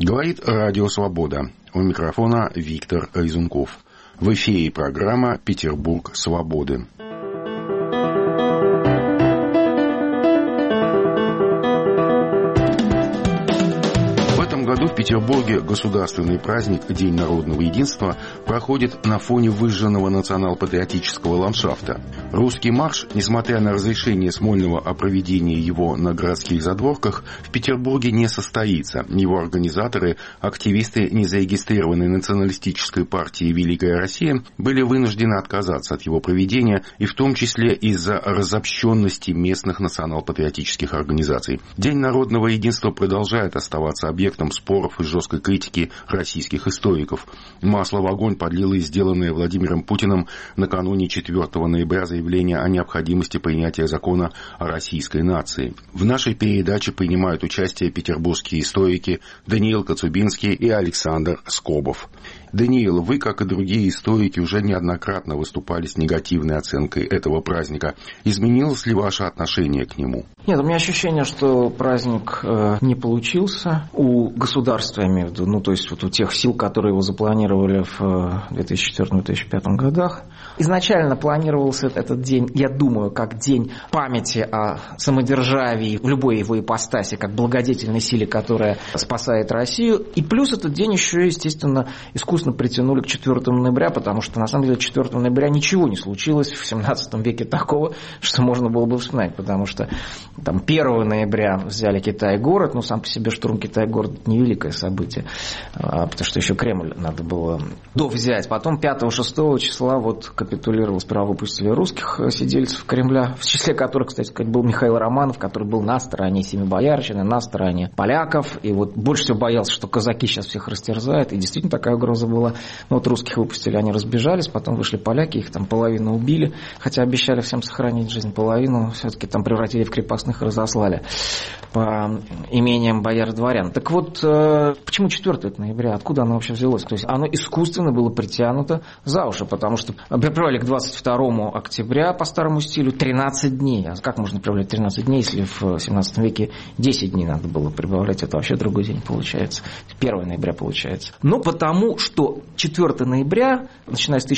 Говорит Радио Свобода. У микрофона Виктор Резунков. В эфире программа «Петербург свободы». В Петербурге государственный праздник День народного единства проходит на фоне выжженного национал-патриотического ландшафта. Русский марш, несмотря на разрешение Смольного о проведении его на городских задворках, в Петербурге не состоится. Его организаторы, активисты незарегистрированной националистической партии «Великая Россия», были вынуждены отказаться от его проведения, и в том числе из-за разобщенности местных национал-патриотических организаций. День народного единства продолжает оставаться объектом споров и жесткой критики российских историков. Масло в огонь подлило и сделанное Владимиром Путиным накануне 4 ноября заявление о необходимости принятия закона о российской нации. В нашей передаче принимают участие петербургские историки Даниил Коцубинский и Александр Скобов. Даниил, вы, как и другие историки, уже неоднократно выступали с негативной оценкой этого праздника. Изменилось ли ваше отношение к нему? Нет, у меня ощущение, что праздник не получился у государства, я имею в виду, то есть вот у тех сил, которые его запланировали в 2004-2005 годах. Изначально планировался этот день, я думаю, как день памяти о самодержавии в любой его ипостаси, как благодетельной силе, которая спасает Россию. И плюс этот день еще, естественно, искусственно притянули к 4 ноября, потому что, на самом деле, 4 ноября ничего не случилось в 17 веке такого, что можно было бы вспоминать, потому что там 1 ноября взяли Китай-город, сам по себе штурм Китай-город невеликое событие, потому что еще Кремль надо было довзять. Потом 5-6 числа капитулировал, сперва выпустили русских сидельцев Кремля, в числе которых, кстати сказать, был Михаил Романов, который был на стороне Семибоярщины, на стороне поляков, и больше всего боялся, что казаки сейчас всех растерзают, и действительно такая угроза была. Русских выпустили, они разбежались, потом вышли поляки, их там половину убили, хотя обещали всем сохранить жизнь, половину все-таки там превратили в крепостных и разослали по имениям бояр и дворян. Так вот, почему 4 ноября? Откуда оно вообще взялось? То есть оно искусственно было притянуто за уши, потому что прибавили к 22 октября по старому стилю 13 дней. А как можно прибавлять 13 дней, если в 17 веке 10 дней надо было прибавлять? Это вообще другой день получается. 1 ноября получается. Но потому что 4 ноября, начиная с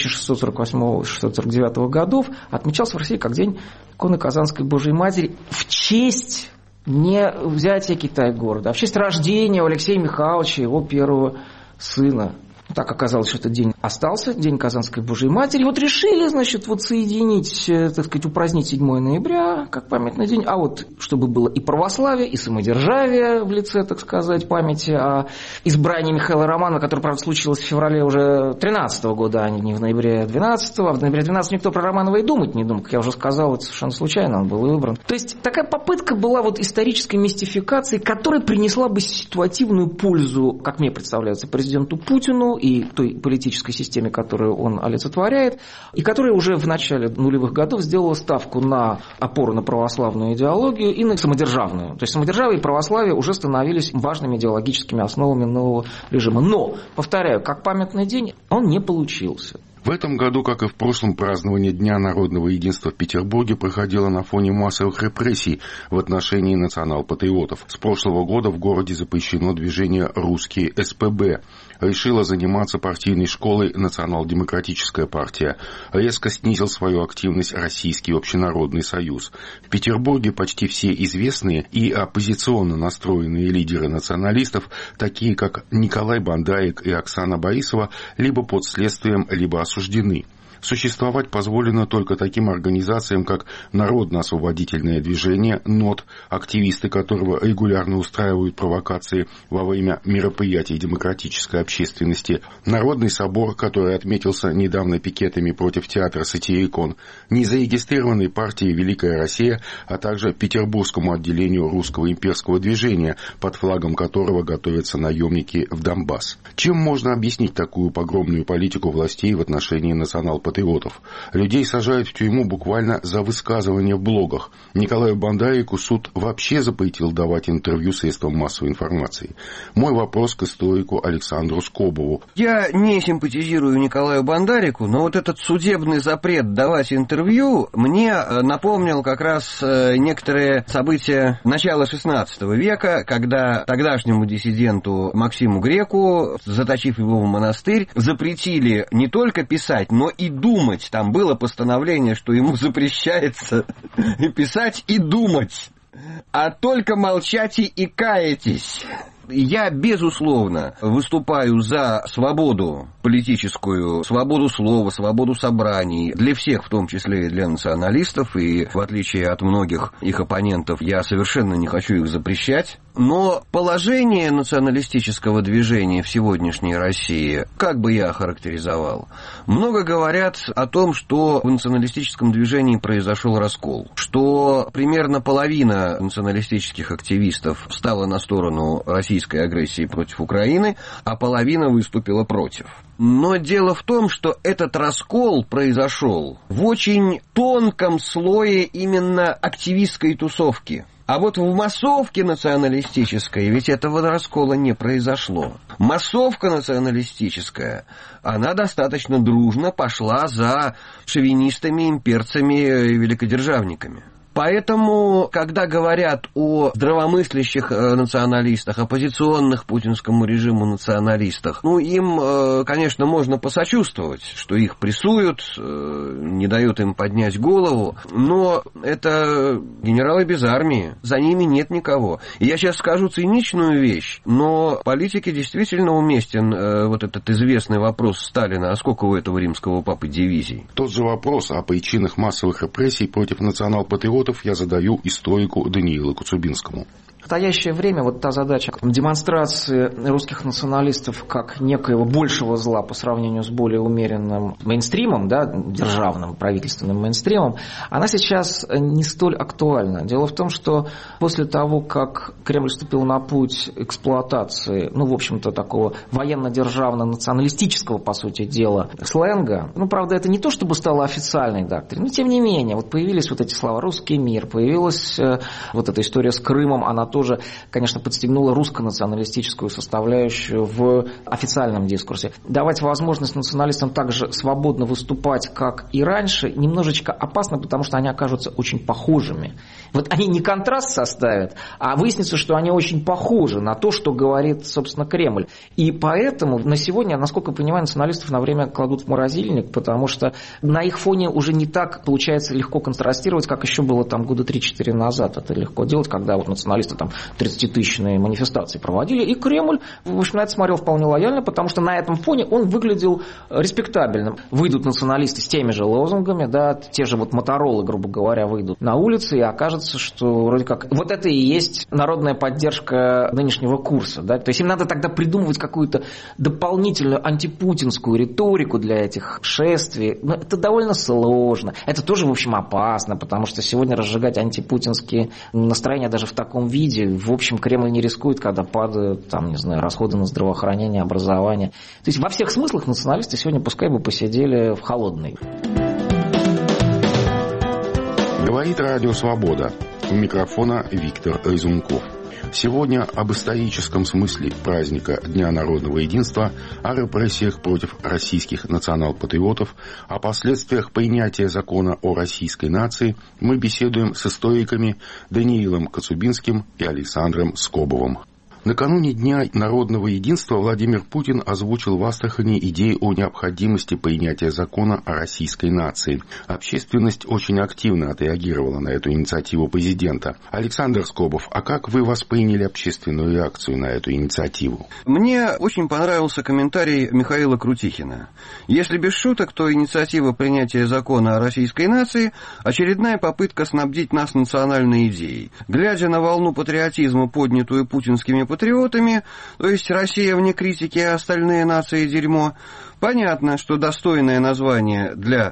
1648-1649 годов, отмечался в России как день иконы Казанской Божией Матери в честь не взятия Китай-города, а в честь рождения у Алексея Михайловича, его первого сына. Так оказалось, что этот день остался, День Казанской Божией Матери. Решили, соединить, упразднить 7 ноября как памятный день. А чтобы было и православие, и самодержавие в лице, памяти о избрании Михаила Романова, которое, правда, случилось в феврале уже 13 года, а не в ноябре 12. А в ноябре 12 никто про Романова и думать не думал. Как я уже сказал, это совершенно случайно, он был выбран. То есть такая попытка была исторической мистификации, которая принесла бы ситуативную пользу, как мне представляется, президенту Путину и той политической системе, которую он олицетворяет, и которая уже в начале нулевых годов сделала ставку на опору на православную идеологию и на самодержавную. То есть самодержавие и православие уже становились важными идеологическими основами нового режима. Но, повторяю, как памятный день он не получился. В этом году, как и в прошлом, празднование Дня народного единства в Петербурге проходило на фоне массовых репрессий в отношении национал-патриотов. С прошлого года в городе запрещено движение «Русские СПБ». Решила заниматься партийной школой Национал-демократическая партия. Резко снизил свою активность Российский общенародный союз. В Петербурге почти все известные и оппозиционно настроенные лидеры националистов, такие как Николай Бондарик и Оксана Борисова, либо под следствием, либо осуждены. Существовать позволено только таким организациям, как Народно-освободительное движение, НОД, активисты которого регулярно устраивают провокации во время мероприятий демократической общественности, Народный собор, который отметился недавно пикетами против театра «Сатирикон», незарегистрированной партии «Великая Россия», а также Петербургскому отделению русского имперского движения, под флагом которого готовятся наемники в Донбасс. Чем можно объяснить такую погромную политику властей в отношении национал-патриотов патриотов. Людей сажают в тюрьму буквально за высказывания в блогах. Николаю Бандарику суд вообще запретил давать интервью средствам массовой информации. Мой вопрос к историку Александру Скобову. Я не симпатизирую Николаю Бандарику, но вот этот судебный запрет давать интервью мне напомнил как раз некоторые события начала XVI века, когда тогдашнему диссиденту Максиму Греку, заточив его в монастырь, запретили не только писать, но и думать. Там было постановление, что ему запрещается и писать, и думать, а только молчать и каетесь. Я, безусловно, выступаю за свободу политическую, свободу слова, свободу собраний для всех, в том числе и для националистов, и в отличие от многих их оппонентов, я совершенно не хочу их запрещать. Но положение националистического движения в сегодняшней России, как бы я охарактеризовал, много говорят о том, что в националистическом движении произошел раскол, что примерно половина националистических активистов встала на сторону российской агрессии против Украины, а половина выступила против. Но дело в том, что этот раскол произошел в очень тонком слое именно активистской тусовки. А вот в массовке националистической ведь этого раскола не произошло. Массовка националистическая, она достаточно дружно пошла за шовинистами, имперцами и великодержавниками. Поэтому, когда говорят о здравомыслящих националистах, оппозиционных путинскому режиму националистах, им, конечно, можно посочувствовать, что их прессуют, не дают им поднять голову, но это генералы без армии, за ними нет никого. И я сейчас скажу циничную вещь, но в политике действительно уместен вот этот известный вопрос Сталина: а сколько у этого римского папы дивизий? Тот же вопрос о причинах массовых репрессий против национал-патриотов я задаю историку Даниилу Коцубинскому. В настоящее время вот та задача демонстрации русских националистов как некоего большего зла по сравнению с более умеренным мейнстримом, да, державным, правительственным мейнстримом, она сейчас не столь актуальна. Дело в том, что после того, как Кремль вступил на путь эксплуатации, в общем-то, такого военно-державно-националистического, по сути дела, сленга, правда, это не то, чтобы стало официальной доктриной, но тем не менее, вот появились вот эти слова «русский мир», появилась вот эта история с Крымом, она тоже, конечно, подстегнула русско-националистическую составляющую в официальном дискурсе. Давать возможность националистам также свободно выступать, как и раньше, немножечко опасно, потому что они окажутся очень похожими. Вот они не контраст составят, а выяснится, что они очень похожи на то, что говорит, собственно, Кремль. И поэтому на сегодня, насколько я понимаю, националистов на время кладут в морозильник, потому что на их фоне уже не так получается легко контрастировать, как еще было там года 3-4 назад. Это легко делать, когда вот националисты там 30-тысячные манифестации проводили, и Кремль, в общем, на это смотрел вполне лояльно, потому что на этом фоне он выглядел респектабельным. Выйдут националисты с теми же лозунгами, да, те же вот моторолы, грубо говоря, выйдут на улицы, и окажется, что вроде как вот это и есть народная поддержка нынешнего курса, да, то есть им надо тогда придумывать какую-то дополнительную антипутинскую риторику для этих шествий, но это довольно сложно, это тоже, в общем, опасно, потому что сегодня разжигать антипутинские настроения даже в таком виде, в общем, Кремль не рискует, когда падают, там, не знаю, расходы на здравоохранение, образование. То есть во всех смыслах националисты сегодня пускай бы посидели в холодной. Говорит Радио Свобода. У микрофона Виктор Резунков. Сегодня об историческом смысле праздника Дня народного единства, о репрессиях против российских национал-патриотов, о последствиях принятия закона о российской нации мы беседуем с историками Даниилом Коцубинским и Александром Скобовым. Накануне Дня народного единства Владимир Путин озвучил в Астрахани идею о необходимости принятия закона о российской нации. Общественность очень активно отреагировала на эту инициативу президента. Александр Скобов, а как вы восприняли общественную реакцию на эту инициативу? Мне очень понравился комментарий Михаила Крутихина. Если без шуток, то инициатива принятия закона о российской нации – очередная попытка снабдить нас национальной идеей. Глядя на волну патриотизма, поднятую путинскими патриотами, то есть Россия вне критики, а остальные нации дерьмо, понятно, что достойное название для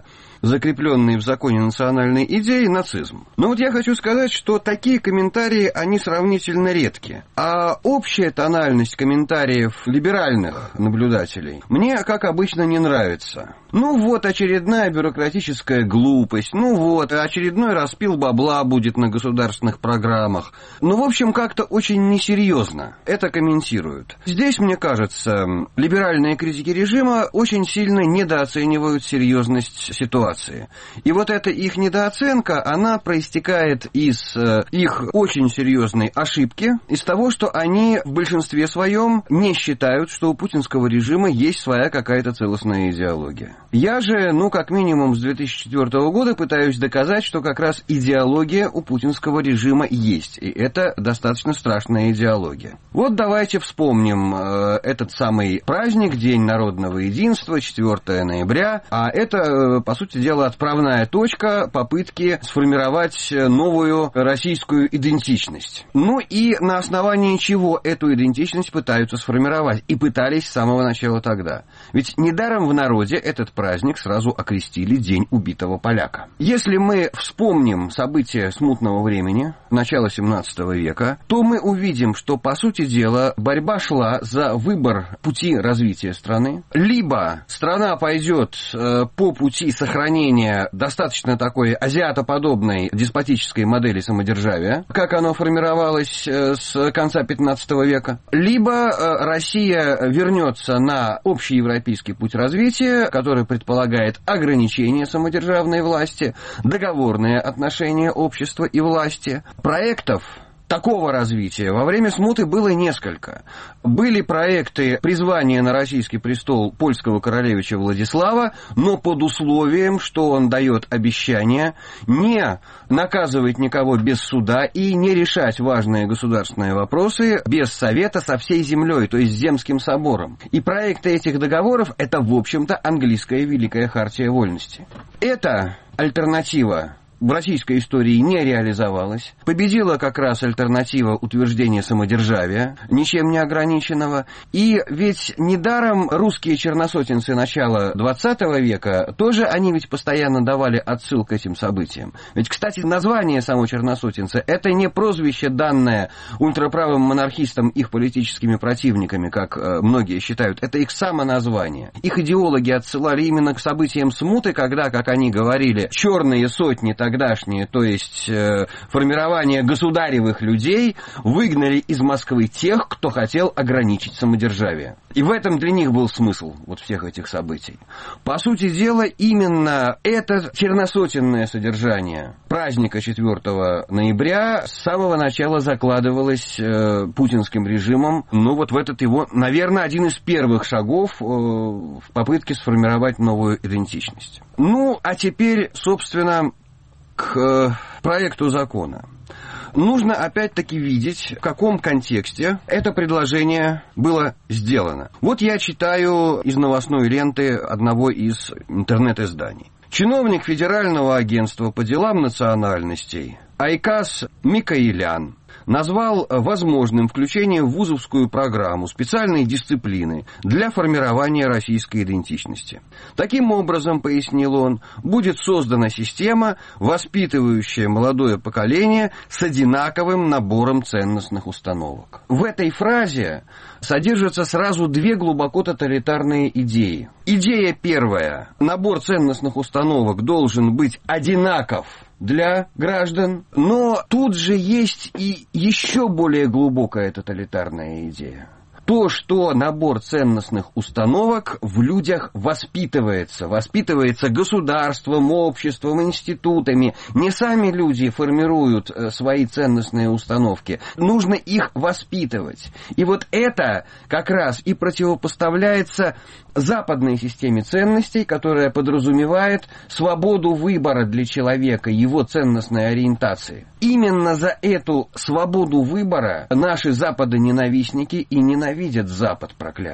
закрепленный в законе национальной идеи нацизм. Но вот я хочу сказать, что такие комментарии, они сравнительно редки. А общая тональность комментариев либеральных наблюдателей мне, как обычно, не нравится. Ну вот, очередная бюрократическая глупость, ну вот, очередной распил бабла будет на государственных программах. Ну, в общем, как-то очень несерьезно это комментируют. Здесь, мне кажется, либеральные критики режима очень сильно недооценивают серьезность ситуации. И вот эта их недооценка, она проистекает из их очень серьезной ошибки, из того, что они в большинстве своем не считают, что у путинского режима есть своя какая-то целостная идеология. Я же, как минимум с 2004 года пытаюсь доказать, что как раз идеология у путинского режима есть, и это достаточно страшная идеология. Вот давайте вспомним этот самый праздник, День народного единства, 4 ноября, а это, по сути дела, отправная точка попытки сформировать новую российскую идентичность. Ну и на основании чего эту идентичность пытаются сформировать, и пытались с самого начала тогда. Ведь недаром в народе этот праздник сразу окрестили День убитого поляка. Если мы вспомним события смутного времени, начала 17 века, то мы увидим, что, по сути дела, борьба шла за выбор пути развития страны. Либо страна пойдет по пути сохранения достаточно такой азиатоподобной деспотической модели самодержавия, как оно формировалось с конца 15 века, либо Россия вернется на общеевропейский путь развития, который предполагает ограничение самодержавной власти, договорные отношения общества и власти. Проектов такого развития во время смуты было несколько. Были проекты призвания на российский престол польского королевича Владислава, но под условием, что он дает обещание не наказывать никого без суда и не решать важные государственные вопросы без совета со всей землей, то есть с Земским собором. И проекты этих договоров — это, в общем-то, английская Великая Хартия Вольности. Это альтернатива в российской истории не реализовалась. Победила как раз альтернатива утверждения самодержавия, ничем не ограниченного. И ведь недаром русские черносотенцы начала XX века, тоже они ведь постоянно давали отсыл к этим событиям. Ведь, кстати, название само черносотенцы — это не прозвище, данное ультраправым монархистам их политическими противниками, как многие считают, это их самоназвание. Их идеологи отсылали именно к событиям смуты, когда, как они говорили, черные сотни тогдашние, то есть формирование государевых людей, выгнали из Москвы тех, кто хотел ограничить самодержавие. И в этом для них был смысл вот всех этих событий. По сути дела, именно это черносотенное содержание праздника 4 ноября с самого начала закладывалось путинским режимом, вот в этот его, наверное, один из первых шагов в попытке сформировать новую идентичность. А теперь, собственно, к проекту закона. Нужно опять-таки видеть, в каком контексте это предложение было сделано. Вот я читаю из новостной ленты одного из интернет-изданий. Чиновник Федерального агентства по делам национальностей Айкас Микаэлян назвал возможным включение в вузовскую программу специальной дисциплины для формирования российской идентичности. Таким образом, пояснил он, будет создана система, воспитывающая молодое поколение с одинаковым набором ценностных установок. В этой фразе содержатся сразу две глубоко тоталитарные идеи. Идея первая. Набор ценностных установок должен быть одинаков для граждан, но тут же есть и еще более глубокая тоталитарная идея. То, что набор ценностных установок в людях воспитывается государством, обществом, институтами. Не сами люди формируют свои ценностные установки, нужно их воспитывать. И вот это как раз и противопоставляется западной системе ценностей, которая подразумевает свободу выбора для человека, его ценностной ориентации. Именно за эту свободу выбора наши западоненавистники и ненавидят Запад проклятый.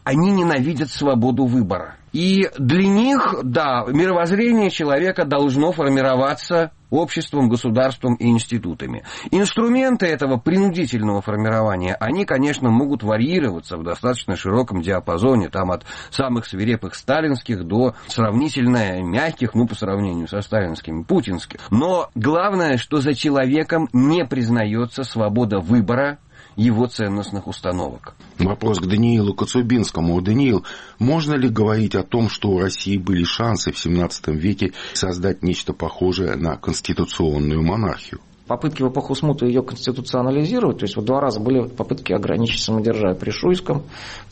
они ненавидят свободу выбора. И для них, да, мировоззрение человека должно формироваться обществом, государством и институтами. Инструменты этого принудительного формирования, они, конечно, могут варьироваться в достаточно широком диапазоне, там от самых свирепых сталинских до сравнительно мягких, по сравнению со сталинскими, путинских. Но главное, что за человеком не признается свобода выбора его ценностных установок. Вопрос к Даниилу Коцюбинскому. Даниил, можно ли говорить о том, что у России были шансы в XVII веке создать нечто похожее на конституционную монархию? Попытки в эпоху смуты ее конституционализировать, то есть 2 раза были попытки ограничить самодержавие при Шуйском в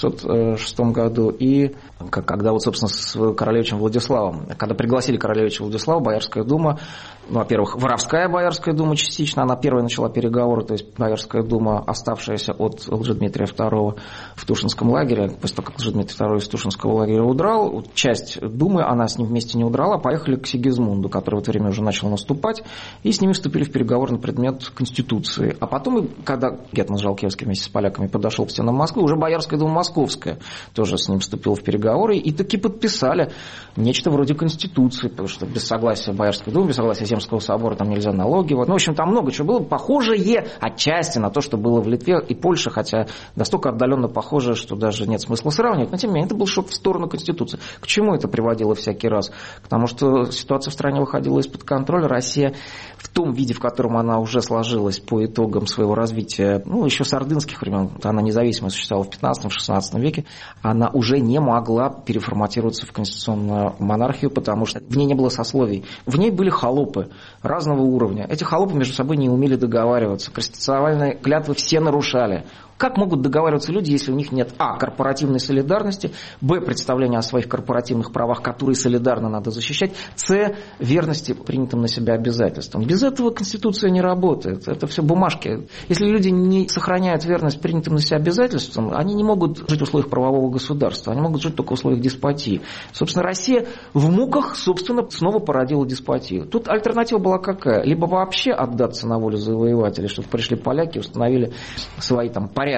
1606 году и когда собственно, с королевичем Владиславом, когда пригласили королевича Владислава, Боярская дума, во-первых, Воровская Боярская дума частично, она первая начала переговоры, то есть Боярская дума, оставшаяся от Лжедмитрия II в Тушинском лагере, после того, как Лжедмитрий II из Тушинского лагеря удрал, часть думы, она с ним вместе не удрала, поехали к Сигизмунду, который в это время уже начал наступать, и с ними вступили в переговоры на предмет Конституции. А потом, когда Гетман Жалкевский вместе с поляками подошел к стенам Москвы, уже Боярская дума Московская тоже с ним вступила в переговоры и таки подписали нечто вроде Конституции, потому что без согласия Боярской думы, без согласия Земского собора там нельзя налоги. В общем, там много чего было похожее отчасти на то, что было в Литве и Польше, хотя настолько отдаленно похоже, что даже нет смысла сравнивать. Но тем не менее, это был шаг в сторону Конституции. К чему это приводило всякий раз? К тому, что ситуация в стране выходила из-под контроля. Россия в том виде, в котором она уже сложилась по итогам своего развития, еще с ордынских времен, она независимо существовала в 15-16 веке, она уже не могла переформатироваться в конституционную монархию, потому что в ней не было сословий. В ней были холопы разного уровня. Эти холопы между собой не умели договариваться. Конституциональные клятвы все нарушали. Как могут договариваться люди, если у них нет корпоративной солидарности, представления о своих корпоративных правах, которые солидарно надо защищать, верности принятым на себя обязательствам. Без этого Конституция не работает. Это все бумажки. Если люди не сохраняют верность принятым на себя обязательствам, они не могут жить в условиях правового государства, они могут жить только в условиях деспотии. Собственно, Россия в муках, снова породила деспотию. Тут альтернатива была какая? Либо вообще отдаться на волю завоевателей, чтобы пришли поляки и установили свои порядки.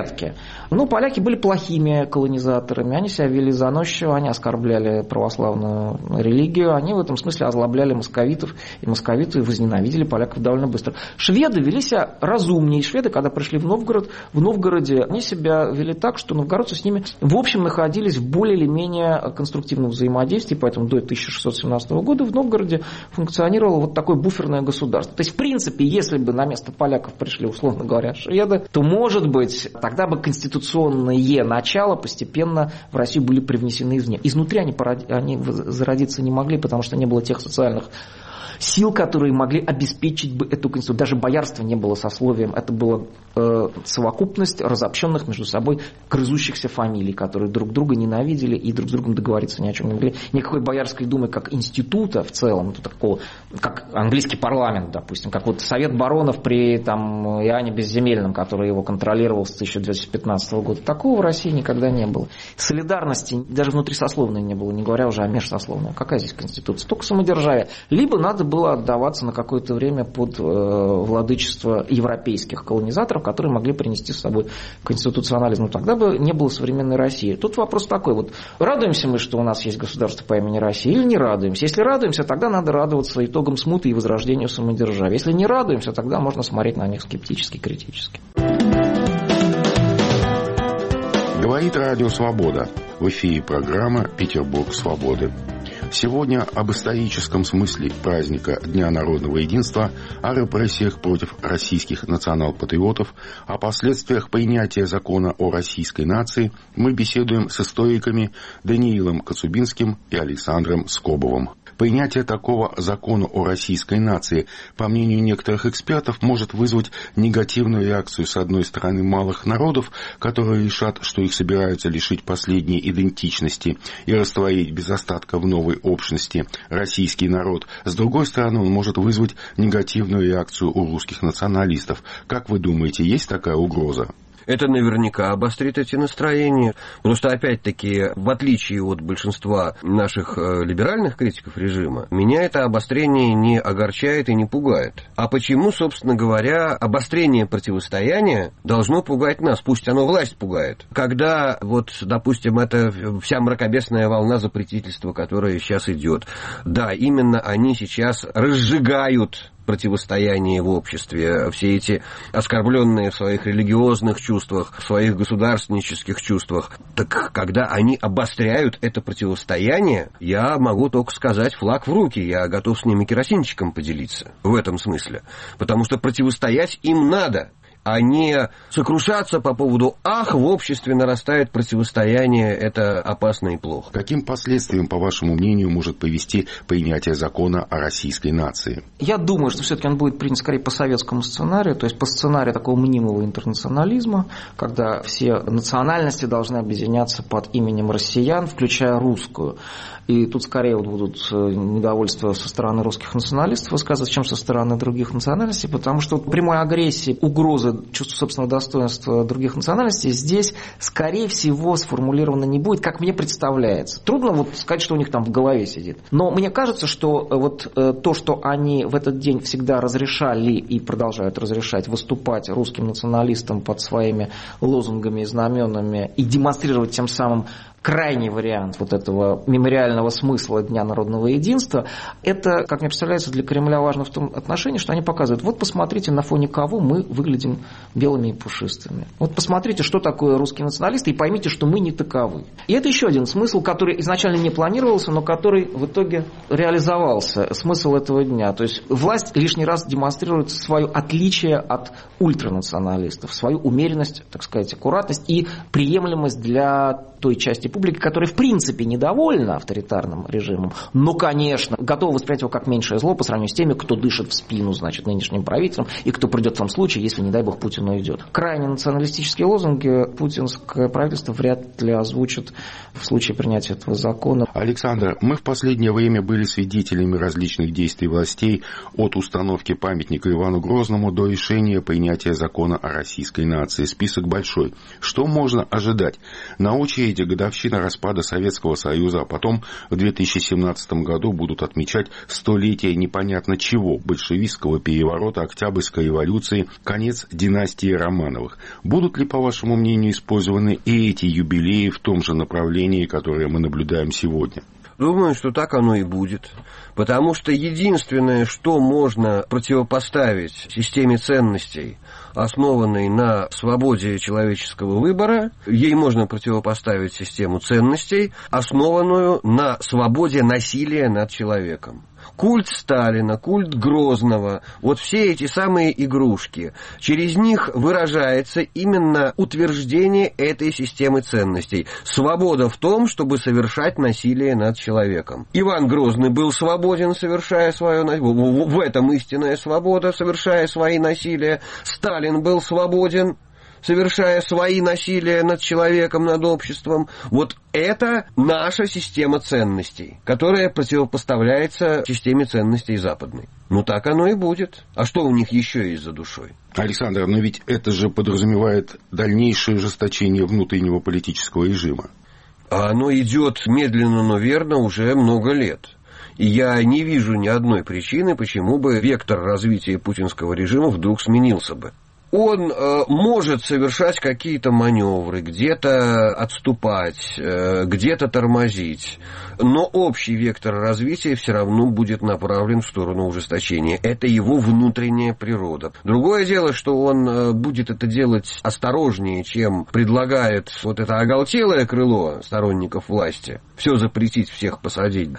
Поляки были плохими колонизаторами, они себя вели заносчиво, они оскорбляли православную религию, они в этом смысле озлобляли московитов, и московиты возненавидели поляков довольно быстро. Шведы вели себя разумнее. Шведы, когда пришли в Новгороде они себя вели так, что новгородцы с ними в общем находились в более или менее конструктивном взаимодействии, поэтому до 1617 года в Новгороде функционировало такое буферное государство. То есть, в принципе, если бы на место поляков пришли, условно говоря, шведы, то, может быть, тогда бы конституционные начала постепенно в Россию были привнесены извне. Изнутри они зародиться не могли, потому что не было тех социальных сил, которые могли обеспечить бы эту конституцию. Даже боярство не было сословием, это была совокупность разобщенных между собой грызущихся фамилий, которые друг друга ненавидели и друг с другом договориться ни о чем не могли. Никакой Боярской думы как института в целом, такого, как английский парламент, допустим, как Совет баронов при Иоанне Безземельном, который его контролировал с 1215 года. Такого в России никогда не было. Солидарности даже внутрисословной не было, не говоря уже о межсословной. Какая здесь конституция? Только самодержавие. Либо надо было отдаваться на какое-то время под владычество европейских колонизаторов, которые могли принести с собой конституционализм. Тогда бы не было современной России. Тут вопрос такой. Радуемся мы, что у нас есть государство по имени Россия, или не радуемся? Если радуемся, тогда надо радоваться итогам смуты и возрождению самодержавия. Если не радуемся, тогда можно смотреть на них скептически, критически. Говорит Радио Свобода. В эфире программа «Петербург свободы». Сегодня об историческом смысле праздника Дня народного единства, о репрессиях против российских национал-патриотов, о последствиях принятия закона о российской нации мы беседуем с историками Даниилом Коцюбинским и Александром Скобовым. Принятие такого закона о российской нации, по мнению некоторых экспертов, может вызвать негативную реакцию с одной стороны малых народов, которые решат, что их собираются лишить последней идентичности и растворить без остатка в новой общности российский народ. С другой стороны, он может вызвать негативную реакцию у русских националистов. Как вы думаете, есть такая угроза? это наверняка обострит эти настроения. Просто, опять-таки, в отличие от большинства наших либеральных критиков режима, меня это обострение не огорчает и не пугает. А почему, собственно говоря, обострение противостояния должно пугать нас? Пусть оно власть пугает. Когда, вот, допустим, это вся мракобесная волна запретительства, которая сейчас идет, да, именно они сейчас разжигают противостояние в обществе, все эти оскорбленные в своих религиозных чувствах, в своих государственнических чувствах. Так когда они обостряют это противостояние, я могу только сказать флаг в руки, я готов с ними керосинчиком поделиться в этом смысле. Потому что противостоять им надо, а не сокрушаться по поводу «ах, в обществе нарастает противостояние, это опасно и плохо». Каким последствиям, по вашему мнению, может повести принятие закона о российской нации? Я думаю, что все-таки он будет принят скорее по советскому сценарию, то есть по сценарию такого мнимого интернационализма, когда все национальности должны объединяться под именем россиян, включая русскую. И тут скорее будут недовольства со стороны русских националистов высказываться, чем со стороны других национальностей, потому что прямой агрессии, угрозы чувству собственного достоинства других национальностей здесь, скорее всего, сформулировано не будет, как мне представляется. Трудно вот сказать, что у них там в голове сидит. Но мне кажется, что вот то, что они в этот день всегда разрешали и продолжают разрешать выступать русским националистам под своими лозунгами и знаменами и демонстрировать тем самым крайний вариант вот этого мемориального смысла Дня народного единства, это, как мне представляется, для Кремля важно в том отношении, что они показывают, вот посмотрите, на фоне кого мы выглядим белыми и пушистыми. Вот посмотрите, что такое русские националисты, и поймите, что мы не таковы. И это еще один смысл, который изначально не планировался, но который в итоге реализовался, смысл этого дня. То есть власть лишний раз демонстрирует свое отличие от ультранационалистов, свою умеренность, так сказать, аккуратность и приемлемость для той части публики, которая в принципе недовольна авторитарным режимом, но, конечно, готова воспринять его как меньшее зло по сравнению с теми, кто дышит в спину, значит, нынешним правителям, и кто придет в том случае, если, не дай бог, Путин уйдет. Крайне националистические лозунги путинское правительство вряд ли озвучит в случае принятия этого закона. Александр, мы в последнее время были свидетелями различных действий властей от установки памятника Ивану Грозному до решения принятия закона о российской нации. Список большой. Что можно ожидать? На очереди годовщина распада Советского Союза, а потом в 2017 году будут отмечать столетие непонятно чего, большевистского переворота, Октябрьской революции, конец династии Романовых. Будут ли, по вашему мнению, использованы и эти юбилеи в том же направлении, которое мы наблюдаем сегодня? Думаю, что так оно и будет. Потому что единственное, что можно противопоставить системе ценностей, основанной на свободе человеческого выбора, ей можно противопоставить систему ценностей, основанную на свободе насилия над человеком. Культ Сталина, культ Грозного, вот все эти самые игрушки, через них выражается именно утверждение этой системы ценностей. Свобода в том, чтобы совершать насилие над человеком. Иван Грозный был свободен, совершая свое насилие. В этом истинная свобода, совершая свои насилия. Сталин был свободен, совершая свои насилия над человеком, над обществом. Вот это наша система ценностей, которая противопоставляется системе ценностей западной. Ну, так оно и будет. А что у них еще есть за душой? Александр, но ведь это же подразумевает дальнейшее ужесточение внутреннего политического режима. А оно идет медленно, но верно уже много лет. И я не вижу ни одной причины, почему бы вектор развития путинского режима вдруг сменился бы. Он может совершать какие-то маневры, где-то отступать, где-то тормозить, но общий вектор развития все равно будет направлен в сторону ужесточения. Это его внутренняя природа. Другое дело, что он будет это делать осторожнее, чем предлагает вот это оголтелое крыло сторонников власти. Все запретить, всех посадить.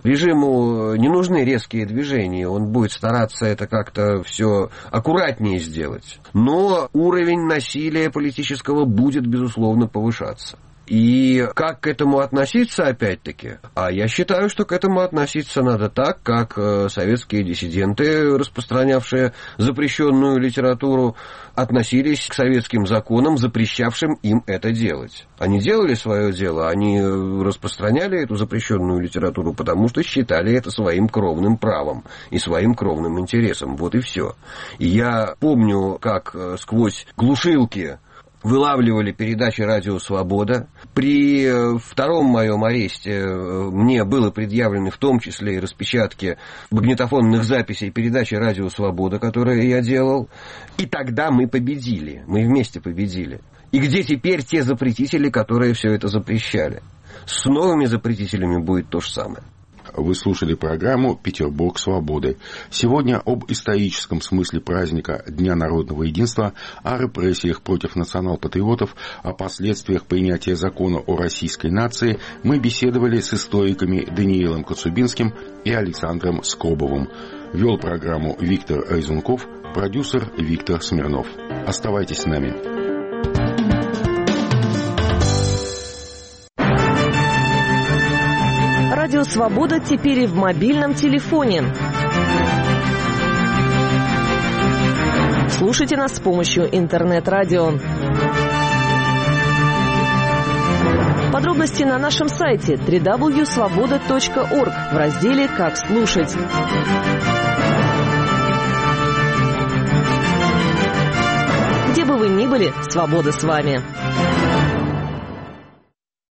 Режиму не нужны резкие движения, он будет стараться это как-то все аккуратнее сделать. Но уровень насилия политического будет, безусловно, повышаться. И как к этому относиться, опять-таки? А я считаю, что к этому относиться надо так, как советские диссиденты, распространявшие запрещенную литературу, относились к советским законам, запрещавшим им это делать. Они делали свое дело, они распространяли эту запрещенную литературу, потому что считали это своим кровным правом и своим кровным интересом. Вот и все. И я помню, как сквозь глушилки вылавливали передачи «Радио Свобода». При втором моем аресте мне было предъявлены в том числе и распечатки магнитофонных записей передачи «Радио Свобода», которые я делал. И тогда мы победили, мы вместе победили. И где теперь те запретители, которые все это запрещали? С новыми запретителями будет то же самое. Вы слушали программу «Петербург свободы». Сегодня об историческом смысле праздника Дня народного единства, о репрессиях против национал-патриотов, о последствиях принятия закона о российской нации мы беседовали с историками Даниилом Коцубинским и Александром Скобовым. Вел программу Виктор Айзунков, продюсер Виктор Смирнов. Оставайтесь с нами. Радио «Свобода» теперь и в мобильном телефоне. Слушайте нас с помощью интернет-радио. Подробности на нашем сайте www.svoboda.org в разделе «Как слушать». Где бы вы ни были, свобода с вами.